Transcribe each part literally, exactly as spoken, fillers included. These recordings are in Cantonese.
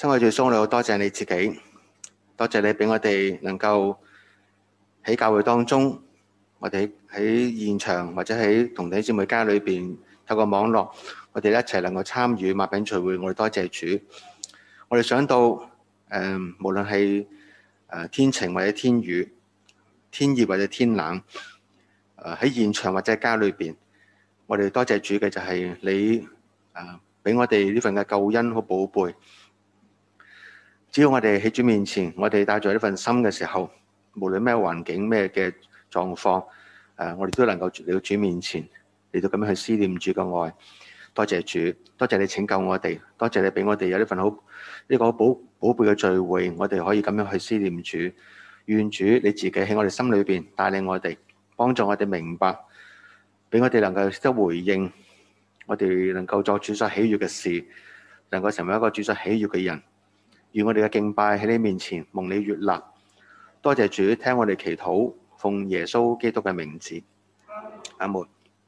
親愛的主耶穌，我哋好多謝你自己，多謝你俾我哋能夠喺教會當中，我哋喺現場或者喺同弟兄姊妹家裏邊透過網絡，我哋一齊能夠參與擘餅聚會，我哋多謝主。我哋想到誒、呃，無論係誒天晴或者天雨，天熱或者天冷，誒、呃、喺現場或者家裏邊，我哋多謝主嘅就係你誒俾、呃、我哋呢份嘅救恩好寶貝。只要我哋喺主面前，我哋帶住呢份心嘅時候，無論咩環境、咩嘅狀況，誒，我哋都能夠嚟到主面前，嚟到咁樣去思念主嘅愛。多謝主，多謝你拯救我哋，多謝你俾我哋有呢份好呢個好寶寶貝嘅聚會，我哋可以咁樣去思念主。願主你自己喺我哋心裏邊帶領我哋，幫助我哋明白，俾我哋能夠識得回應，我哋能夠作主所喜悅嘅事，能夠成為一個主所喜悅嘅人。願我哋嘅敬拜喺你面前蒙你悅納，多謝主聽我哋祈禱，奉耶穌基督嘅名字，阿門。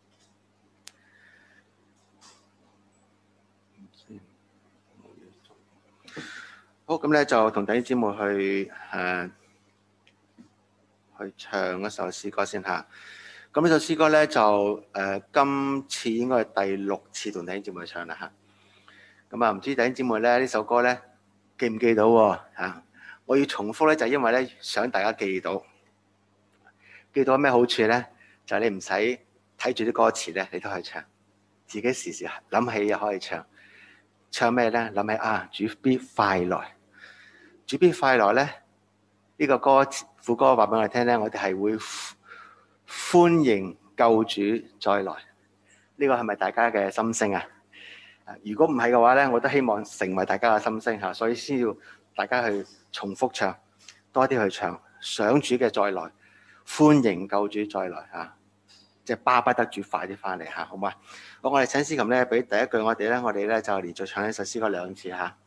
好，咁咧就同弟兄姊妹去誒、呃、去唱一首詩歌先嚇。咁呢首詩歌咧就誒、呃、今次應該係第六次同弟兄姊妹唱啦嚇。咁啊唔知弟兄姊妹咧呢首歌咧記唔記到喎？嚇，我要重複咧，就係因為咧想大家記到，記到咩好處咧？就係你唔使睇住啲歌詞咧，你都可以唱，自己時時諗起又可以唱。唱咩咧？諗起啊，主必快來，主必快來咧。呢個歌副歌話俾我哋聽咧，我哋係會歡迎救主再來。呢個係咪大家嘅心聲啊？如果唔係嘅話咧，我都希望成為大家嘅心聲嚇，所以先要大家去重複唱，多啲去唱，想主嘅再來，歡迎救主再來嚇，即係巴不得主快啲翻嚟嚇，好嘛？好，我哋請司琴咧，俾第一句我哋咧，我哋咧就連續唱呢首詩歌兩次嚇。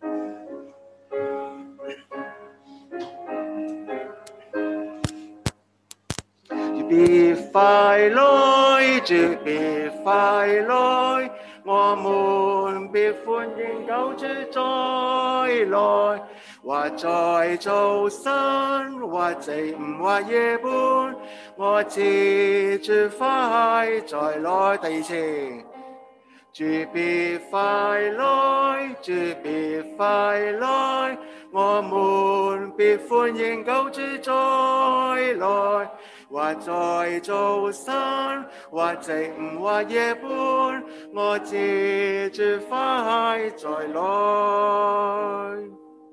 主必快來，主必快來，我們必歡迎救主再來。或在早晨，或正午，或夜半，我知主快再來。第二次，主必快來，主必快來，我們必歡迎救主再來。或在早晨，或正午，或夜半，我知主快再來。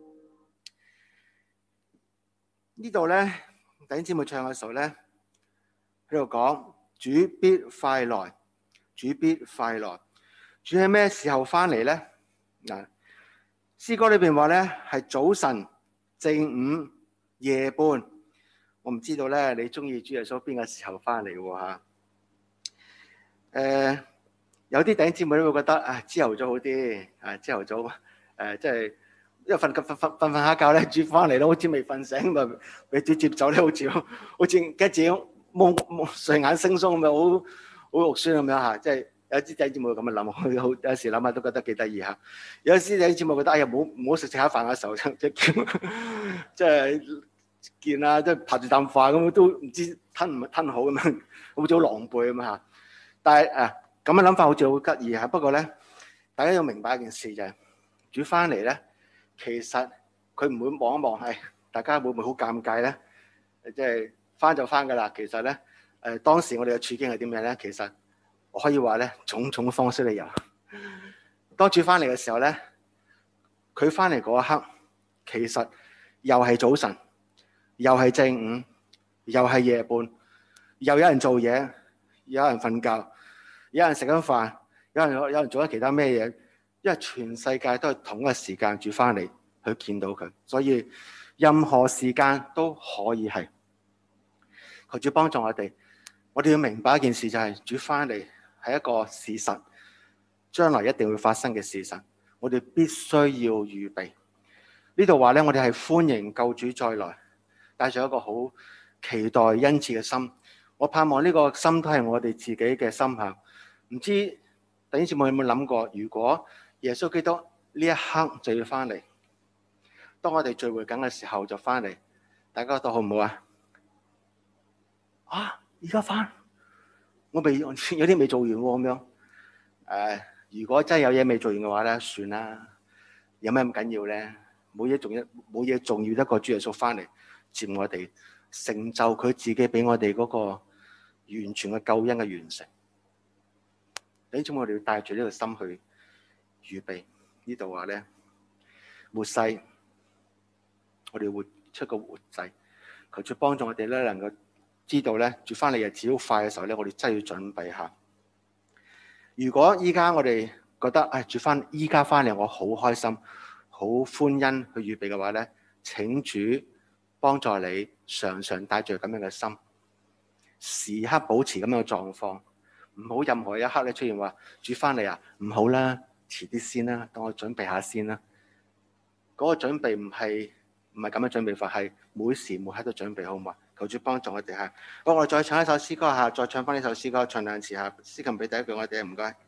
呢度咧，弟兄姊妹唱嘅時候咧，喺度講主必快來，主必快來。主喺咩時候翻嚟咧？嗱，詩歌裏邊話咧係早晨、正午、夜半。我唔知道咧，你中意主耶穌邊個時候翻嚟喎嚇？誒，有啲弟兄姊妹都會覺得啊，朝頭早好啲啊，朝頭早誒，即係因為瞓瞓瞓瞓瞓下覺咧，主翻嚟咯，好似未瞓醒咪俾主接走咧，好似好似跟住蒙蒙睡眼惺忪咁樣，好好肉酸咁樣嚇。即係有啲弟兄姊妹咁樣諗，好有時諗下都覺得幾得意嚇。有啲弟兄姊妹覺得哎呀，唔好唔好食食下飯嘅時候即係即係。見啊，即係拍住啖飯咁，都唔知吞唔吞好咁樣，好似好狼狽咁嚇。但係誒咁嘅諗法好似好得意嚇。不過咧，大家要明白一件事就係、是，主翻嚟咧，其實佢唔會望一望，係、哎、大家會唔會好尷尬咧？即係翻就翻噶啦。其實咧，誒、呃、當時我哋嘅處境係點樣咧？其實我可以話咧，種種方式理由。當主翻嚟嘅時候咧，佢翻嚟嗰一刻，其實又係早晨。又係正午，又係夜半，又有人做嘢，有人瞓覺，有人食緊飯，有人有人做緊其他咩嘢？因為全世界都係同一個時間主翻嚟去見到佢，所以任何時間都可以係。求主幫助我哋，我哋要明白一件事就係、是、主翻嚟係一個事實，將來一定會發生嘅事實，我哋必須要預備。呢度話咧，我哋係歡迎救主再來。帶住一個好期待殷切嘅心，我盼望呢個心都係我哋自己嘅心向。唔知弟兄姊妹有冇諗過，如果耶穌基督呢一刻就要翻嚟， 當我哋聚會緊嘅時候就翻嚟，大家覺得好唔好啊？啊！而家翻，我未有啲未做完喎咁樣。誒，如果真係有嘢未做完嘅話咧，算啦。有咩咁緊要咧？冇嘢重要，冇嘢重要得過主耶穌翻嚟接我哋，成就佢自己俾我哋嗰個完全嘅救恩嘅完成。呢種我哋要帶住呢個心去預備。呢度話咧，末世，我哋活出個活祭，求主幫助我哋咧，能夠知道咧，住翻嚟日子好快嘅時候咧，我哋真係要準備下。如果依家我哋覺得誒住翻依家翻嚟，我好開心、好歡欣去預備嘅話咧，請主幫助你常常帶住咁樣嘅心，時刻保持咁樣嘅狀況，唔好任何一刻咧出現話住翻嚟啊，唔好啦，遲啲先啦，等我準備下先啦。嗰個準備唔係唔係咁樣準備法，係每時每刻都準備好嘛。求主幫助我哋嚇。好，我哋再唱一首詩歌嚇，再唱翻呢首詩歌，唱兩次嚇。詩琴俾第一句我哋，唔該。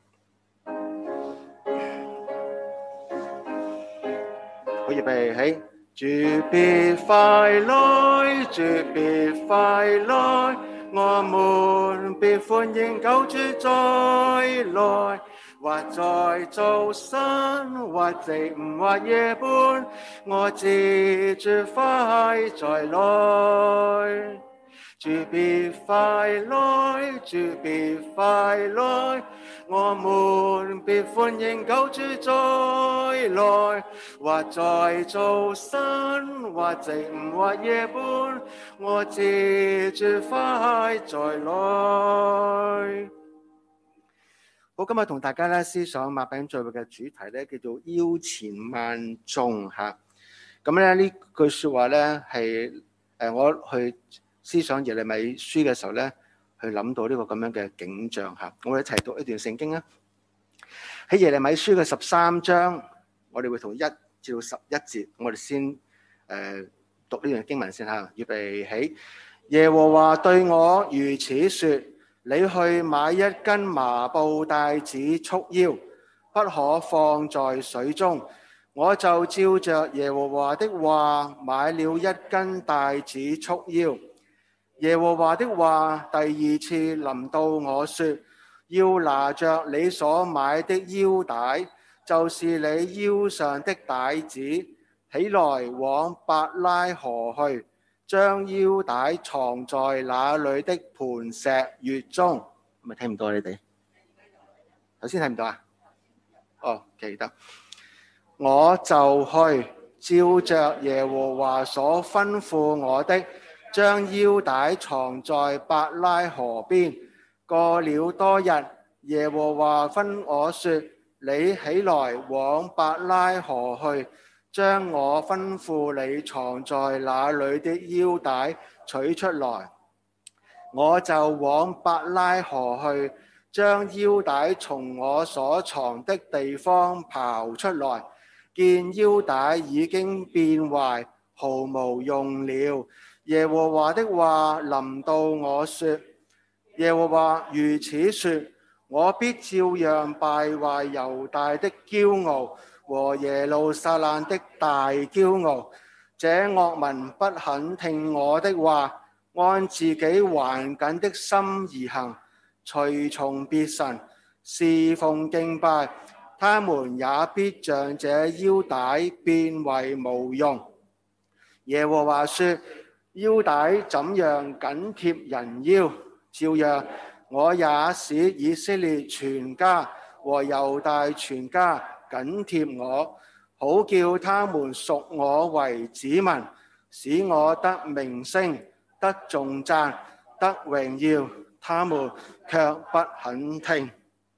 好，預備起。主必快來，主必快來，我們必歡迎救主再來。或在早晨，或正午，或夜半，我知主快再來。主必快來，主必快來，我們必歡迎救主再來。或在早晨，或正午，或夜半，我知主快再來。好，今日同大家咧思想擘餅聚會嘅主題咧，叫做腰前萬眾嚇。咁咧呢句説話咧係誒我去思想耶利米書嘅時候咧，去諗到呢個咁樣嘅景象嚇。我哋一齊讀一段聖經啊！喺耶利米書嘅十三章，我哋會從一至到十一節，我哋先誒、呃、讀呢段經文先嚇。預備起，耶和華對我如此説。你去買一根麻布帶子束腰，不可放在水中。我就照着耶和華的話買了一根帶子束腰。耶和華的話第二次臨到我說，要拿着你所買的腰帶，就是你腰上的帶子，起來往伯拉河去，將腰帶藏在那裏的磐石穴中。咪聽唔到啊？你哋頭先睇唔到啊？哦，記得。我就去照着耶和華所吩咐我的，將腰帶藏在伯拉河邊。過了多日，耶和華吩我說，你起來往伯拉河去，將我吩咐你藏在那裏的腰帶取出來。我就往伯拉河去，將腰帶從我所藏的地方刨出來，見腰帶已經變壞，毫無用了。耶和華的話臨到我說，耶和華如此說，我必照樣敗壞猶大的驕傲和耶路撒冷的大驕傲。這惡民不肯聽我的話，按自己頑梗的心而行，隨從別神，侍奉敬拜，他們也必像這腰帶變為無用。耶和華說，腰帶怎樣緊貼人腰，照樣我也使以色列全家和猶大全家緊貼我，好叫他們屬我為子民，使我得名聲，得頌讚，得榮耀，他們卻不肯聽。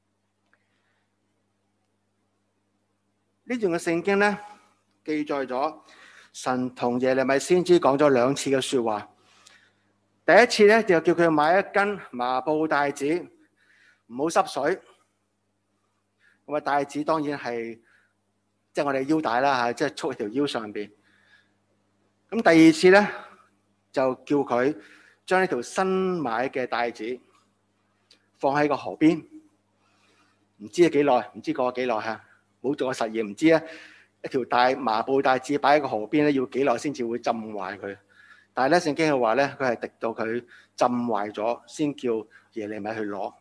呢段嘅聖經呢，記載咗神同耶利米先知講咗兩次嘅說話。第一次咧就叫佢買一根麻布帶子，唔好濕水。咁啊，帶子當然係即係我哋腰帶啦吓，即係束喺條腰上邊。咁第二次咧就叫佢將呢條新買嘅帶子放喺個河邊，唔知係幾耐，唔知過咗幾耐吓，冇做過實驗，唔知啊。 一條帶麻布帶子擺喺個河邊咧，要幾耐先至會浸壞佢？但係咧，聖經嘅話咧，佢係滴到佢浸壞咗，先叫耶利米去攞。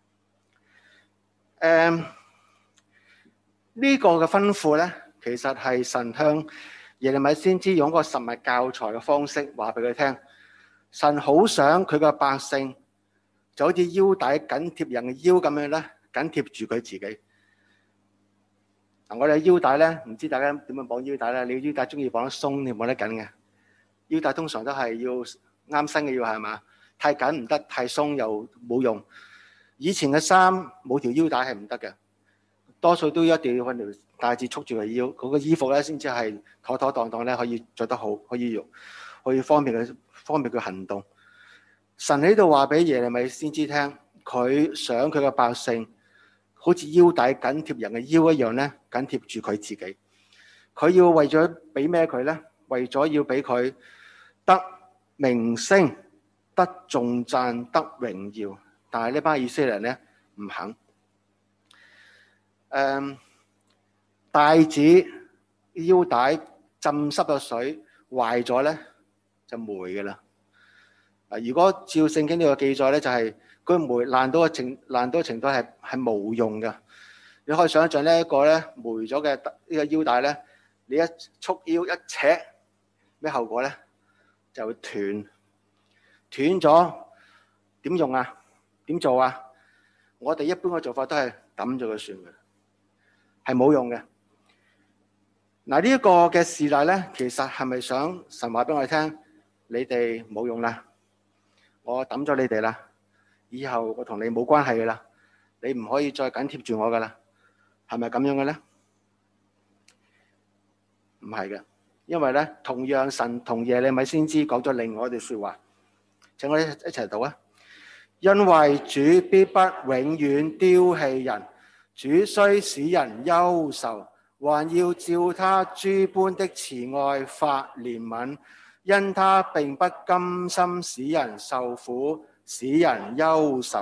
誒，呢個嘅吩咐咧，其實係神向耶利米先知用個實物教材嘅方式話俾佢聽。神好想佢嘅百姓就好似腰帶緊貼人嘅腰咁樣咧，緊貼住佢自己。嗱，我哋腰帶咧，唔知大家點樣綁腰帶咧？你腰帶中意綁得鬆定綁得緊嘅？腰帶通常都係要啱身嘅，要係嘛？太緊唔得，太鬆又冇用。以前嘅衫冇條腰帶係唔得嘅，多數都一定要揾條帶子束住個腰，嗰個衣服咧先至係妥妥當當咧，可以着得好，可以用，可以方便佢方便佢行動。神喺度話俾耶利米先知聽，佢想佢嘅百姓好似腰帶緊貼人嘅腰一樣咧，緊貼住佢自己。佢要為咗俾咩佢咧？為咗要俾佢得名聲、得頌讚、得榮耀。但係呢班以色列人咧唔肯。誒，帶子腰帶浸濕咗水壞咗咧就霉嘅啦。如果照聖經呢個記載咧，就係佢霉爛到嘅程爛到嘅程度係係冇用嘅。你可以想象呢一個咧霉咗嘅呢個腰帶咧，你一束腰一扯，咩後果咧？就會斷斷咗，點用啊？點做啊？我哋一般嘅做法都係抌咗佢算嘅，係冇用嘅。嗱，呢一個嘅事例咧，其實係咪想神話俾我哋聽？你哋冇用啦，我抌咗你哋啦，以後我同你冇關係嘅啦，你唔可以再緊貼住我噶啦，係咪咁樣嘅咧？唔係嘅，因為咧，同樣神同耶利米先知講咗另外一段說話，請我哋一齊讀啊！因為主必不永遠丟棄人，主雖使人憂愁，還要照他諸般的慈愛發憐憫，因他並不甘心使人受苦，使人憂愁。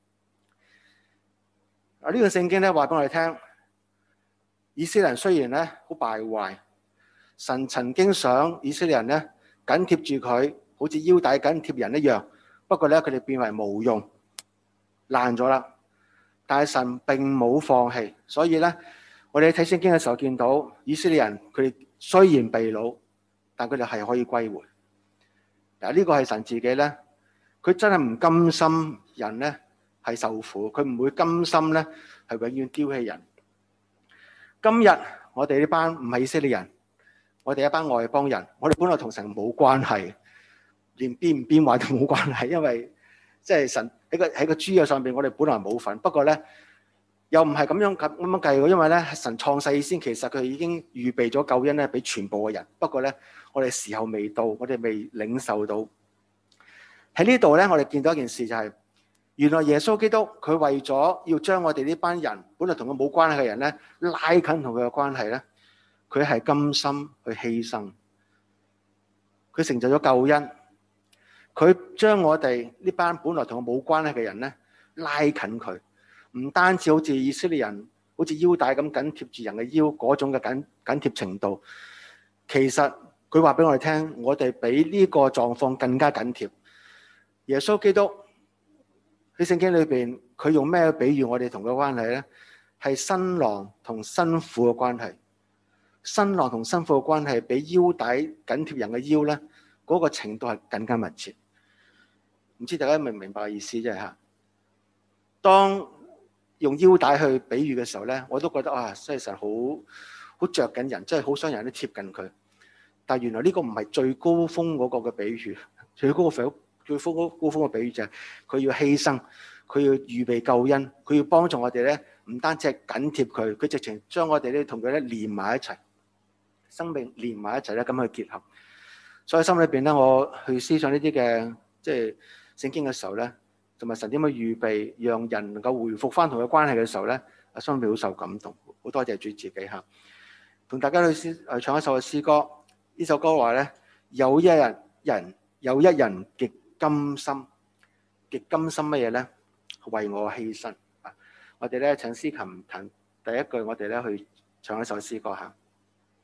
啊，呢個聖經咧話俾我哋聽，以色列人雖然咧好敗壞，神曾經想以色列人咧緊貼住佢，好似腰帶緊貼人一樣。不過咧，佢哋變為無用，爛咗啦。但係神並冇放棄，所以咧，我哋睇聖經嘅時候見到以色列人，佢哋雖然被擄，但佢哋係可以歸回。嗱，呢個係神自己咧，佢真係唔甘心人咧係受苦，佢唔會甘心咧係永遠丟棄人。今日我哋呢班唔係以色列人，我哋一班外邦人，我哋本來同神冇關係。連邊唔邊話都冇關係，因為即係神喺個喺個豬嘅上邊，我哋本來冇份。不過咧，又唔係咁樣咁咁樣計嘅，因為咧神創世先，其實佢已經預備咗救恩咧，俾全部嘅人。不過咧，我哋時候未到，我哋未領受到。喺呢度咧，我哋見到一件事就係，原來耶穌基督佢為咗要將我哋呢班人本來同佢冇關係嘅人咧拉近同佢嘅關係咧，佢係甘心去犧牲，佢成就咗救恩。佢將我哋呢班本來同我冇關係嘅人咧拉近佢，唔單止好似以色列人好似腰帶咁緊貼住人嘅腰嗰種嘅緊緊貼程度，其實佢話俾我哋聽，我哋比呢個狀況更加緊貼。耶穌基督喺聖經裏邊，佢用咩比喻我哋同佢關係咧？係新郎同新婦嘅關係。新郎同新婦嘅關係比腰帶緊貼人嘅腰咧，嗰個程度係更加密切。唔知大家明唔明白嘅意思啫嚇？當用腰帶去比喻嘅時候咧，我都覺得啊，真係神好好著緊人，真係好想人都貼近佢。但係原來呢個唔係最高峰嗰個嘅比喻，最高峰最高高峰嘅比喻就係佢要犧牲，佢要預備救恩，佢要幫助我哋咧，唔單止係緊貼佢，佢直情將我哋咧同佢咧連埋一齊，生命連埋一齊咧咁去結合。所以心裏邊咧，我去思想呢啲嘅即係聖經嘅時候咧，同埋神點樣預備讓人能夠回復翻同佢關係嘅時候咧，啊，心裏好受感動，好多謝主自己嚇。同大家去詩誒唱一首嘅詩歌，呢首歌話咧，有一日人有一人極甘心，極甘心乜嘢咧？為我犧牲啊！我哋咧請司琴彈第一句，我哋咧去唱一首詩歌嚇。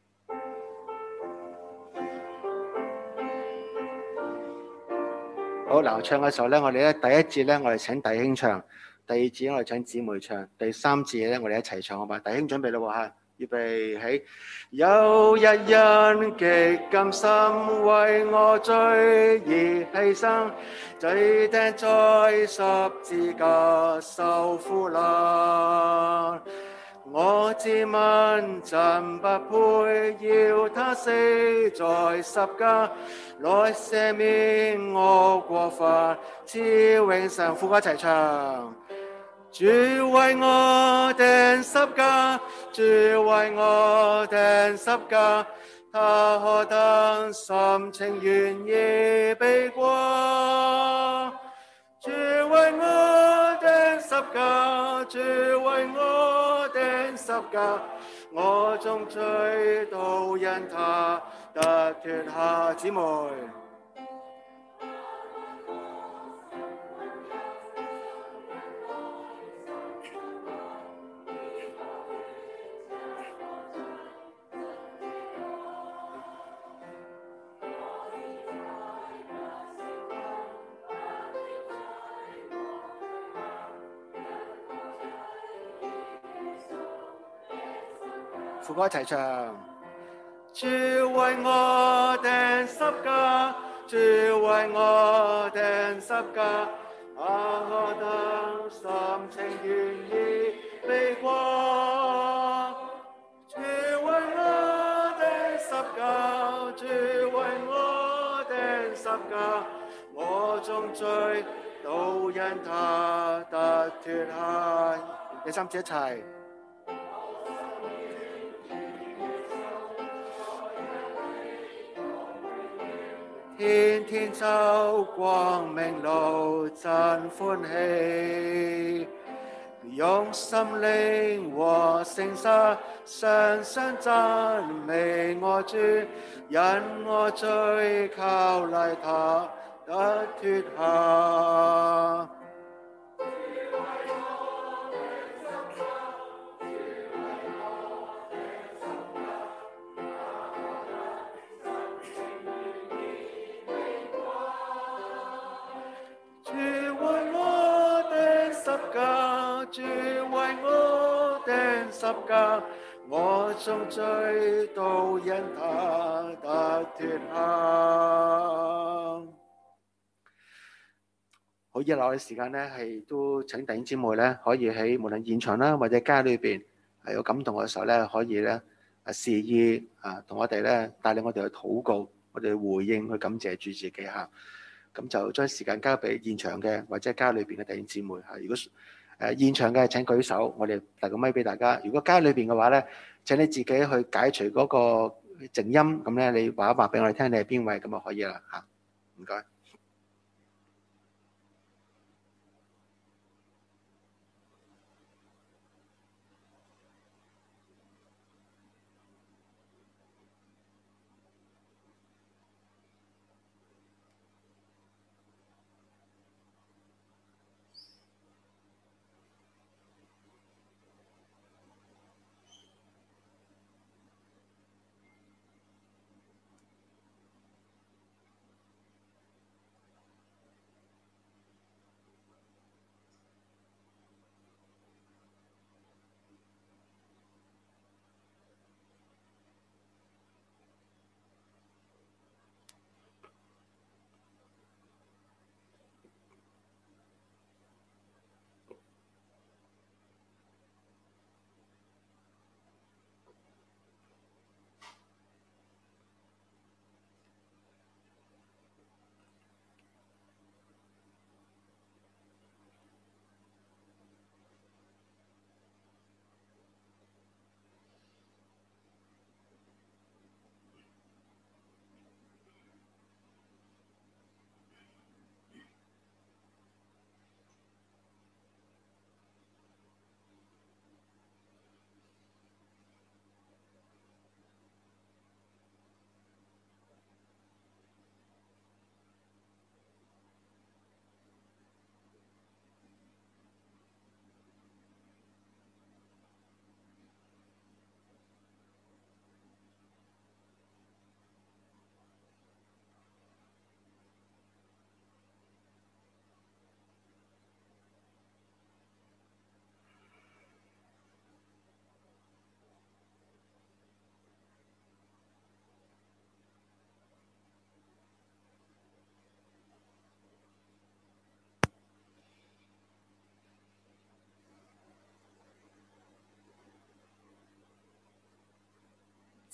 好嗱，唱嘅時候咧，我哋咧第一節咧，我哋請弟兄唱；第二節我哋請姊妹唱；第三節咧，我哋一齊唱好嘛？弟兄準備啦喎嚇，預備起。有一人極甘心為我罪而犧牲，最釘在十字架受苦難。我自問真不配要他死在十架，來赦免我過犯，賜永生。副歌一齊唱。主為我釘十架，主為我釘十架，他何等心情願意背過。主為我釘十架，主為我釘十架，我眾罪都因他得脫下。姊妹副歌一齊唱。主為我釘十架，主為我釘十架，他何等心情願意背過。主為我釘十架，主為我釘十架，我眾罪都因他得脫下。第三節一齊。天天走光明路真歡喜，用心靈和誠實常常讚美我主，因我罪靠賴他得脫下。主為我釘十架，我眾罪都因他得脫下。好，以落嘅時間咧，係都請弟兄姊妹咧，可以喺無論現場啦，或者家裏邊係有感動嘅時候咧，可以咧啊示意啊，同我哋咧帶領我哋去禱告，我哋回應去感謝主自己嚇。咁就將時間交俾現場嘅或者家裏邊嘅弟兄姊妹嚇。如果誒現場嘅請舉手，我哋遞個咪俾大家。如果家裏邊嘅話咧，請你自己去解除嗰個靜音，咁咧你話一話俾我哋聽，你係邊位，咁就可以啦嚇。唔該。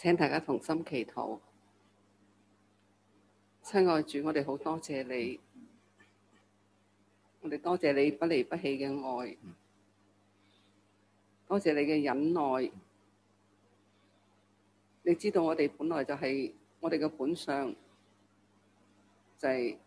請大家同心祈禱。親愛主，我哋好多謝你，我哋多謝你不離不棄嘅愛，多謝你嘅忍耐。你知道我哋本來就係、是、我哋嘅本相，就係、是、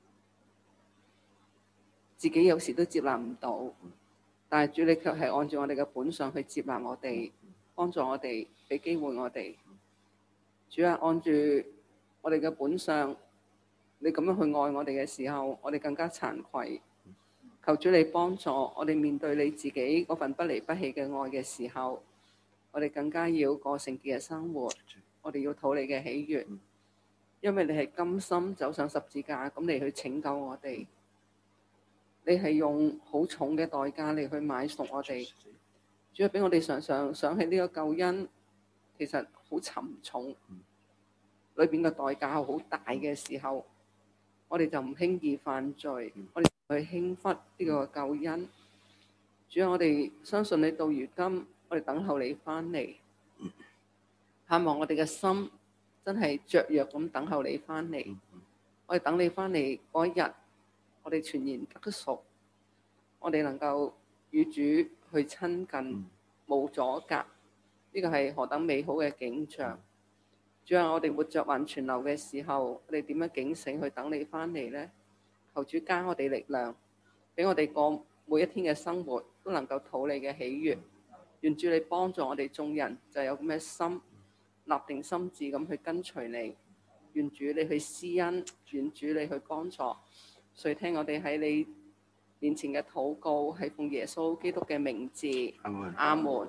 自己有時都接納唔到，但係主你卻係按照我哋嘅本相去接納我哋，幫助我哋，俾機會我哋。主啊，按住我哋嘅本相，你咁樣去愛我哋嘅時候，我哋更加慚愧。求主你幫助我哋面對你自己嗰份不離不棄嘅愛嘅時候，我哋更加要過聖潔嘅生活。我哋要討你嘅喜悅，因為你係甘心走上十字架，咁你去拯救我哋。你係用好重嘅代價嚟去買贖我哋。主要俾我哋常常想起呢個救恩，其實好沉重，裏邊嘅代價好大嘅時候，我哋就唔輕易犯罪，我哋去輕忽呢個救恩。主要我哋相信你到如今，我哋等候你翻嚟，盼望我哋嘅心真係雀躍咁等候你翻嚟。我哋等你翻嚟嗰一日，我哋全然得贖，我哋能夠與主去親近，冇阻隔，呢個係何等美好嘅景象。主啊，我哋活着還存留嘅時候，我哋點樣警醒去等你翻嚟呢？求主加我哋力量，俾我哋過每一天嘅生活都能夠討你嘅喜悅。願主你幫助我哋眾人就有咁嘅心，立定心志咁去跟隨你。願主你去施恩，願主你去幫助。垂聽我哋喺你面前嘅禱告，係奉耶穌基督嘅名字。 阿門。 阿門。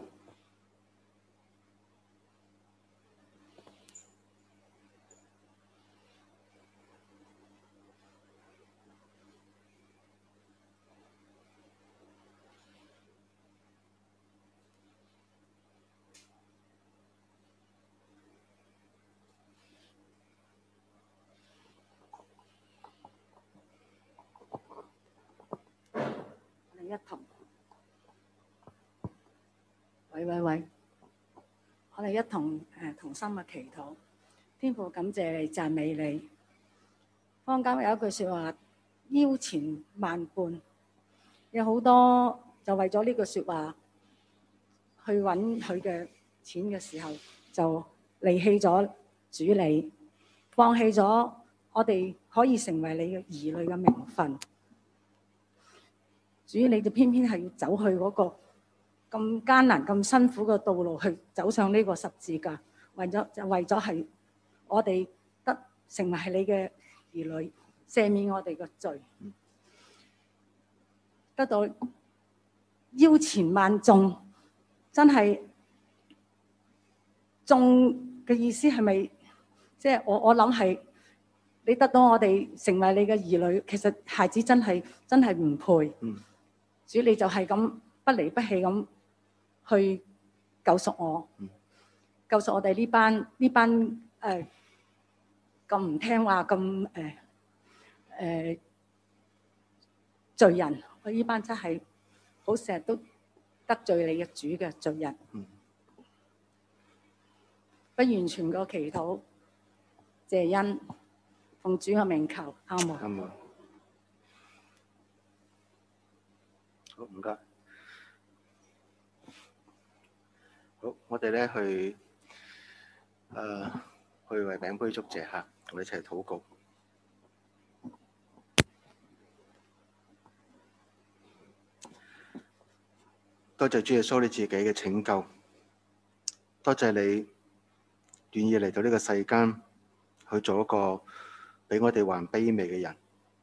一同，喂喂喂，我哋一同誒同心嘅祈禱。天父感謝你，讚美你。坊間有一句説話，腰纏萬貫，有好多就為咗呢句説話去揾佢嘅錢嘅時候，就離棄咗主你，放棄咗我哋可以成為你嘅兒女嘅名分。主，你就偏偏係要走去嗰個咁艱難、咁辛苦嘅道路，去走上呢個十字架，為咗就為咗係我哋得成為係你嘅兒女，赦免我哋嘅罪，得到腰纏萬眾，真係眾嘅意思係咪？即係我我諗係你得到我哋成為你嘅兒女，其實孩子真係真係唔配。嗯。主你就係咁不離不棄咁去救贖我，救贖我哋呢班呢班誒咁唔聽話咁誒誒罪人，我呢班真係好成日都得罪你嘅主嘅罪人，嗯、不完全個祈禱，謝恩奉主嘅名求，阿門。 好，唔該。好，我哋咧去誒、呃、去為餅杯祝謝下，我哋一齊禱告。多謝主耶穌你自己嘅拯救，多謝你願意嚟到呢個世間去做一個比我哋還卑微嘅人，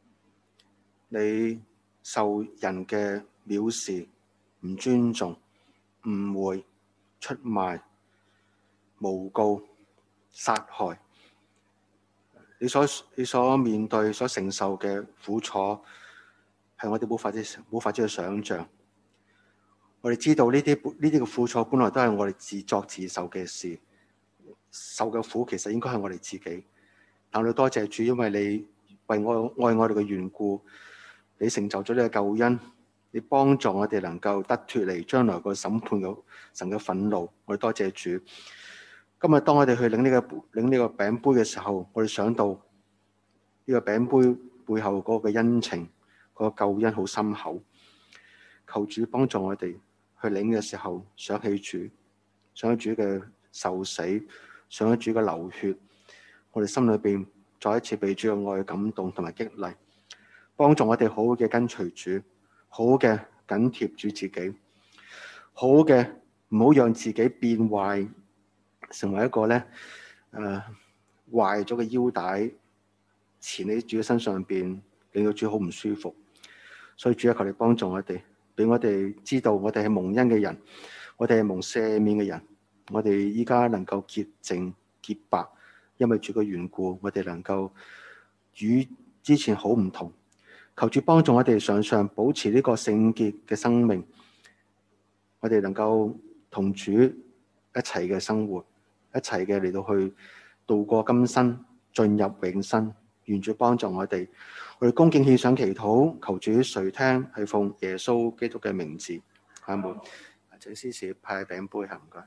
你受人嘅藐視、唔尊重、誤會、出賣、誣告、殺害，你所你所面對、所承受嘅苦楚，係我哋冇法子冇法子去想像。我哋知道呢啲呢啲嘅苦楚，本來都係我哋自作自受嘅事，受嘅苦其實應該係我哋自己。但我多謝主，因為你為我愛我哋嘅緣故，你成就咗呢個救恩。你幫助我哋能夠得脫離將來個審判嘅神嘅憤怒，我哋多謝主。 今日當我哋去領呢、這個領呢個餅杯嘅時候，我哋想到呢個餅杯背後嗰個恩情，嗰、那個救恩好深厚。求主幫助我哋去領嘅時候，想起主，想起主嘅受死，想起主嘅流血，我哋心裏邊再一次被主嘅愛感動同埋激勵，幫助我哋好好嘅跟隨主，好好嘅緊貼住自己，好好嘅唔好讓自己變壞，成為一個咧誒壞咗嘅腰帶纏喺主嘅身上邊，令到主好唔舒服。所以主啊，求你幫助我哋，俾我哋知道我哋係蒙恩嘅人，我哋係蒙赦免嘅人，我哋依家能夠潔淨潔白，因為主嘅緣故，我哋能夠與之前好唔同。求主幫助我哋常常保持呢個聖潔嘅生命，我哋能夠同主一齊嘅生活，一齊嘅嚟到去度過今生，進入永生。願主幫助我哋，我哋恭敬獻上祈禱，求主垂聽，係奉耶穌基督嘅名字，阿門。請司事派餅杯，唔該。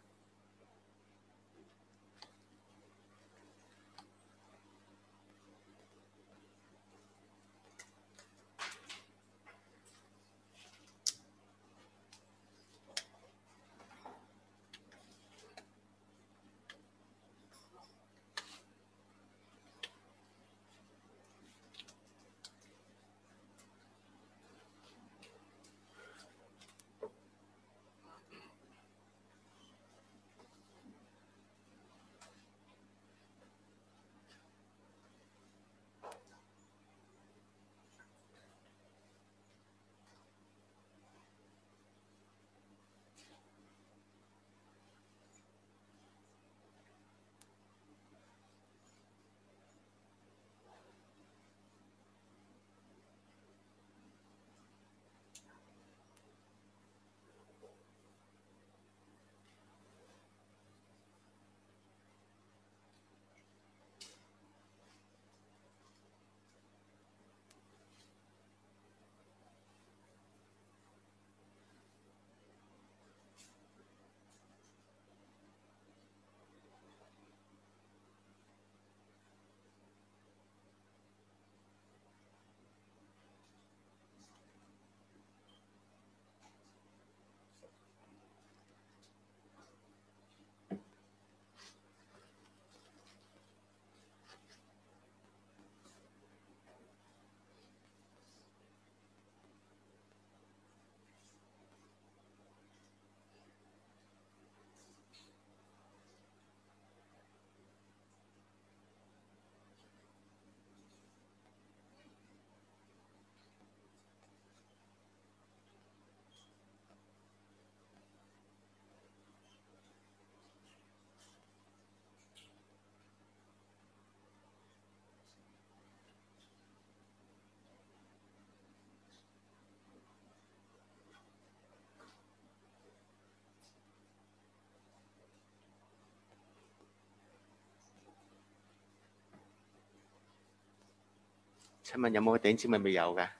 請問有冇頂尖咪未有嘅？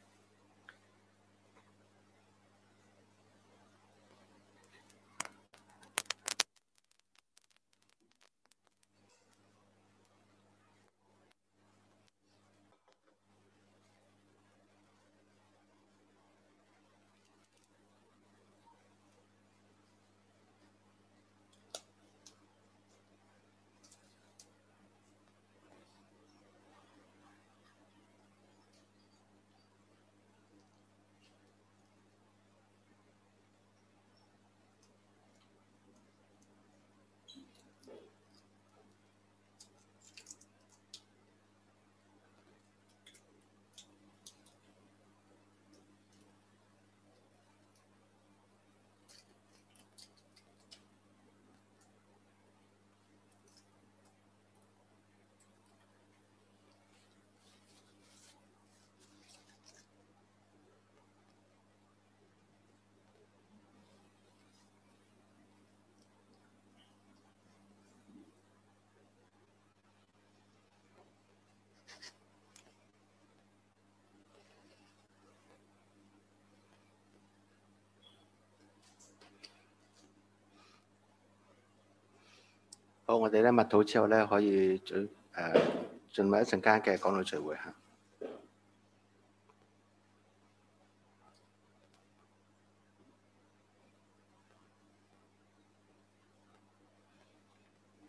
好，我哋咧默禱之後咧，可以進誒進入一陣間嘅講道聚會嚇。